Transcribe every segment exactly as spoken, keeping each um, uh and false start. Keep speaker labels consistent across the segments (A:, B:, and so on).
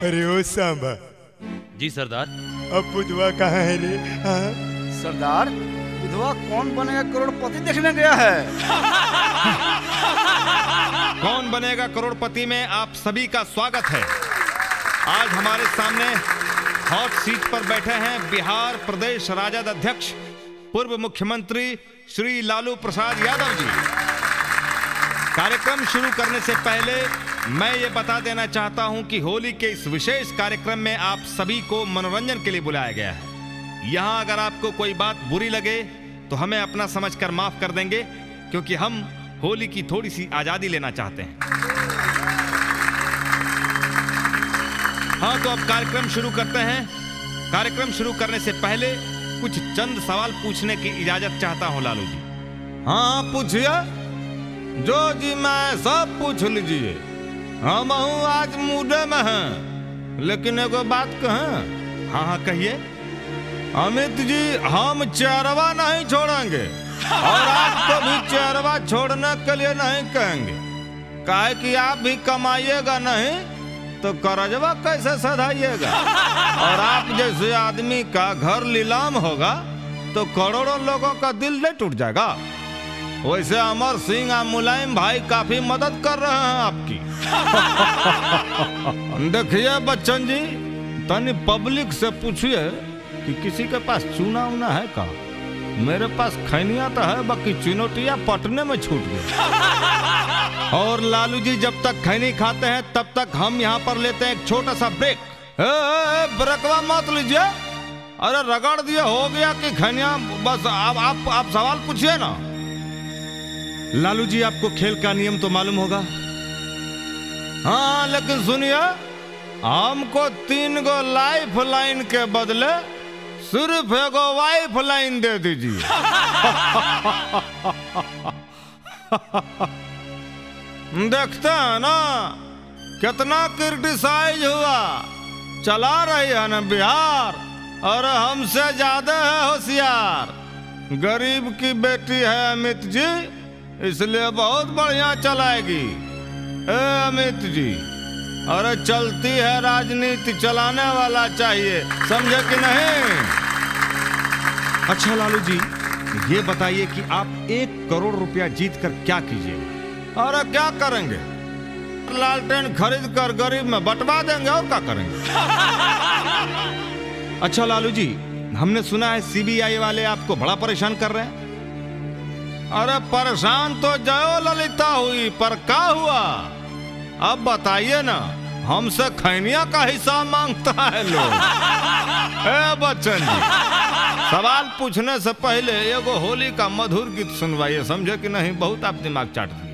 A: अरे ओ सांबा।
B: जी सरदार।
A: अब बुधवा कहाँ है रे? हाँ?
C: सरदार, बुधवा कौन बनेगा करोड़पति देखने गया है।
D: कौन बनेगा करोड़पति में आप सभी का स्वागत है। आज हमारे सामने हॉट सीट पर बैठे हैं बिहार प्रदेश राजद अध्यक्ष पूर्व मुख्यमंत्री श्री लालू प्रसाद यादव जी। कार्यक्रम शुरू करने से पहले मैं ये बता देना चाहता हूं कि होली के इस विशेष कार्यक्रम में आप सभी को मनोरंजन के लिए बुलाया गया है। यहां अगर आपको कोई बात बुरी लगे तो हमें अपना समझकर माफ कर देंगे, क्योंकि हम होली की थोड़ी सी आजादी लेना चाहते हैं। हाँ, तो अब कार्यक्रम शुरू करते हैं। कार्यक्रम शुरू करने से पहले कुछ चंद सवाल पूछने की इजाजत चाहता हूं लालू जी। हाँ पूछिए, जो जी मैं सब पूछ लीजिए। हम हूँ आज मूडे में हैं, लेकिन एगो बात कहें। हाँ हाँ कहिए। अमित जी, हम चेहरवा नहीं छोड़ेंगे और आपको भी चेहरवा छोड़ने के लिए नहीं कहेंगे। काहे कि आप भी कमाइएगा नहीं तो करजवा कैसे सधाइएगा। और आप जैसे आदमी का घर नीलाम होगा तो करोड़ों लोगों का दिल नहीं टूट जाएगा। वैसे अमर सिंह और मुलायम भाई काफी मदद कर रहे हैं आपकी। देखिए बच्चन जी, तनी पब्लिक से पूछिए कि किसी के पास चूना उना है का। मेरे पास खैनिया तो है, बाकी चुनौतियां पटने में छूट गई। और लालू जी, जब तक खैनी खाते हैं तब तक हम यहाँ पर लेते हैं एक छोटा सा ब्रेक। ब्रेकवा मत लीजिए, अरे रगड़ दिए हो गया कि खैनिया। बस आप आप, आप सवाल पूछिए ना। लालू जी, आपको खेल का नियम तो मालूम होगा। हाँ, लेकिन सुनिए, हमको तीन गो लाइफ लाइन के बदले सिर्फ एगो वाइफ लाइन दे दीजिए। देखते हैं ना कितना क्रिटिसाइज हुआ। चला रही है ना बिहार, और हमसे ज्यादा है होशियार। गरीब की बेटी है अमित जी, इसलिए बहुत बढ़िया चलाएगी। ए अमित जी, अरे चलती है राजनीति, चलाने वाला चाहिए, समझे कि नहीं। अच्छा लालू जी, ये बताइए कि आप एक करोड़ रुपया जीत कर क्या कीजिएगा। अरे क्या करेंगे, लालटेन खरीद कर गरीब में बंटवा देंगे, और क्या करेंगे। अच्छा लालू जी, हमने सुना है सीबीआई वाले आपको बड़ा परेशान कर रहे हैं। अरे परेशान तो जयो ललिता हुई, पर क्या हुआ अब बताइए ना। हमसे खैनिया का हिसाब मांगता है लोग। ए बच्चन जी, सवाल पूछने से पहले एगो होली का मधुर गीत सुनवाइए, समझे कि नहीं। बहुत आप दिमाग चाट दिए।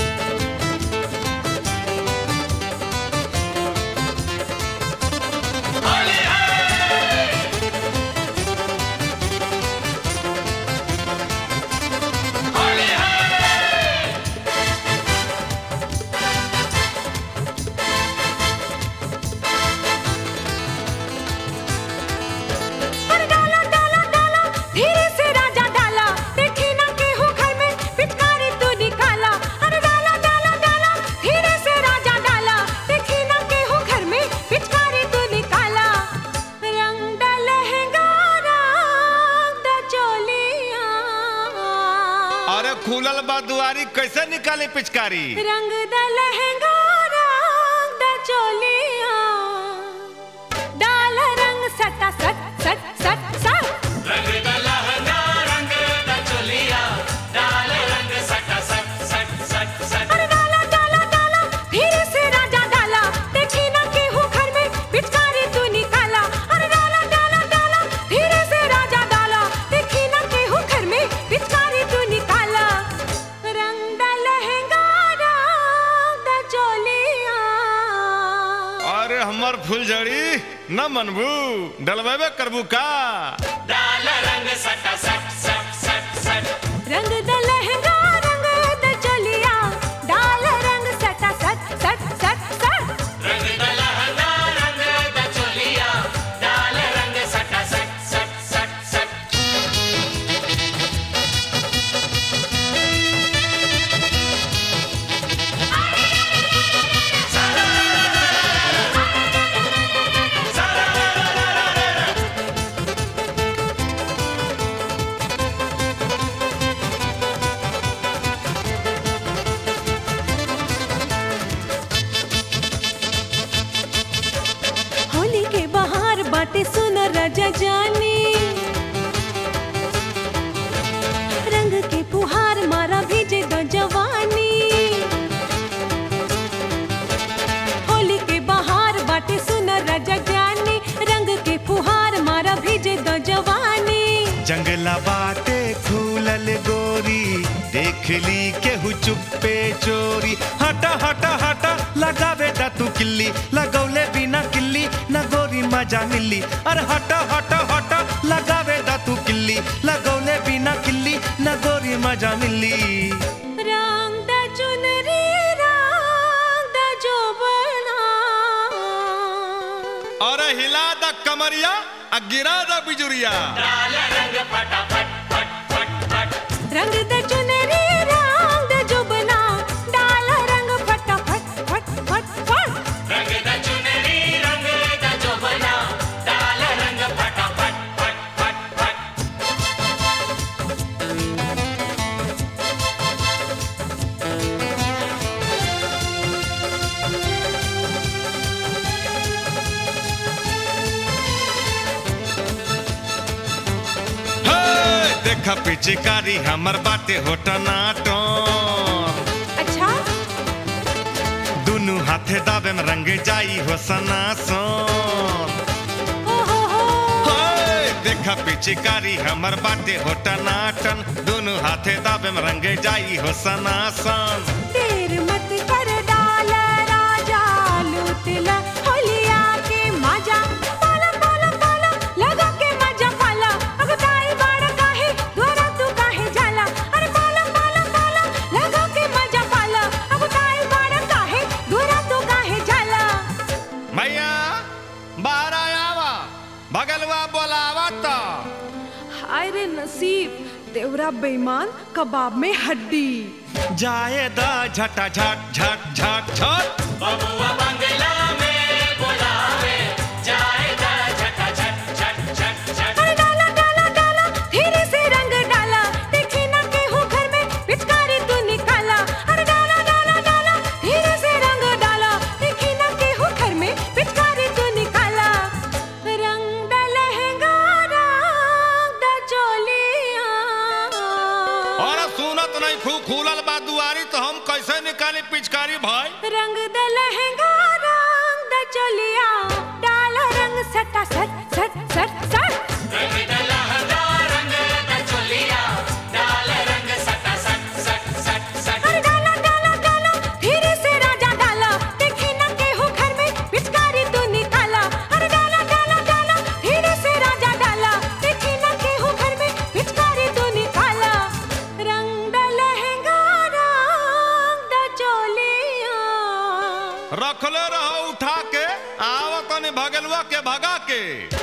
D: खुलल बा दुआरी, कैसे निकाली पिचकारी।
E: रंग द लहंगा रंग द चोलिया, डाल रंग सटा सट सट सट सट।
F: रंग द लहंगा रंग द चोलिया, डाल रंग सटा सट सट सट सट।
E: अरे डाला डाला डाला धीरे से राजा डाला, देखी ना केहू घर में पिचकारी तू निकाला। अरे डाला डाला डाला धीरे से राजा डाला, देखी ना केहू घर में पिचकारी तू निकाला।
D: अरे हमर फुलझड़ी न मनबू, डलवेबे करबू का।
F: डाल रंग सटा सट सट सट सट।
E: रंग द लहंगा रंग द चोलिया, डाल रंग सटा सट सट सट सट।
F: रंग द लहंगा रंग द चोलिया, डाल रंग सटा सट सट सट सट।
E: सारा राजा जानी रंग के फुहार मारा भीजे दो जवानी
A: जंगला बाटे खुलल गोरी देख ली केहू चुप्पे चोरी हटा हटा हटा लगावे दा तू किल्ली लगौले बिना किल्ली न गोरी मजा मिली अरे हटा हटा हटा लगावे दा तू किल्ली लगौले बिना किल्ली न गोरी मजा मिली
E: रंग दा चुनरी रंग दा जोबना
D: और हिला दा कमरिया आ गिरा दा बिजुरिया
F: डाल रंग फटाफट फट फट फट
E: रंग दा चुनरी रंग दा जोबना डाल रंग फटाफट फट फट फट
F: रंग द चुनरी रंग द जोबना डाल रंग फटाफट फट फट फट
D: हे देखा पिचकारी हमर बाटे होटा नाटन
E: अच्छा
D: दुनु हाथे दाबे में रंग जाई हो सनासन
E: ओ हो हो
D: हे देखा पिचकारी हमर बाटे होटा नाटन दुनु हाथे दाबे में रंग जाई हो सनासन
E: देर मत कर डाल राजा लूटला होलिया के मजा पाला पाला पाला लगा के मजा पाला अगताई बाड़ काहे द्वारा तू काहे जाला अरे पाला पाला पाला लगा के मजा पाला अगताई बाड़ काहे द्वारा तू काहे जाला
D: भैया बाहर आवा भगलवा बोलावा तो
E: हाय रे नसीब तेवरा बेईमान कबाब में हड्डी
A: जाए दा झटा झट झट झट झट
F: बबुआ बंगला में बुलावे जाएगा झटा झट झट झट झट
E: अरे डाला डाला डाला धीरे से रंग डाला देखी ना केहू घर में पिचकारी तू निकाला अरे डाला डाला डाला धीरे से रंग डाला देखी ना केहू घर में पिचकारी तू निकाला रंग दा लहंगा रंग दा चोलिया
D: और सुनत नहीं खू खुलल बा दुआरी तो हम कैसे निकाली पिचकारी भाई
E: रंग दा लहंगा रंग दा चोलिया डाला रंग सटा सट सट सट सट
F: रंग द लहंगा रंग द चोलिया डाल रंग सटा सट सट सट सट
E: अरे डाला डाला डाला धीरे से राजा डाला देखी ना केहू घर में पिचकारी तू निकाला अरे डाला डाला डाला धीरे से राजा डाला देखी ना केहू घर में पिचकारी तू निकाला रंग दा लहंगा रंग दा चोलिया
D: रखले रहो उठा के आवतनी भगलवा के भगा के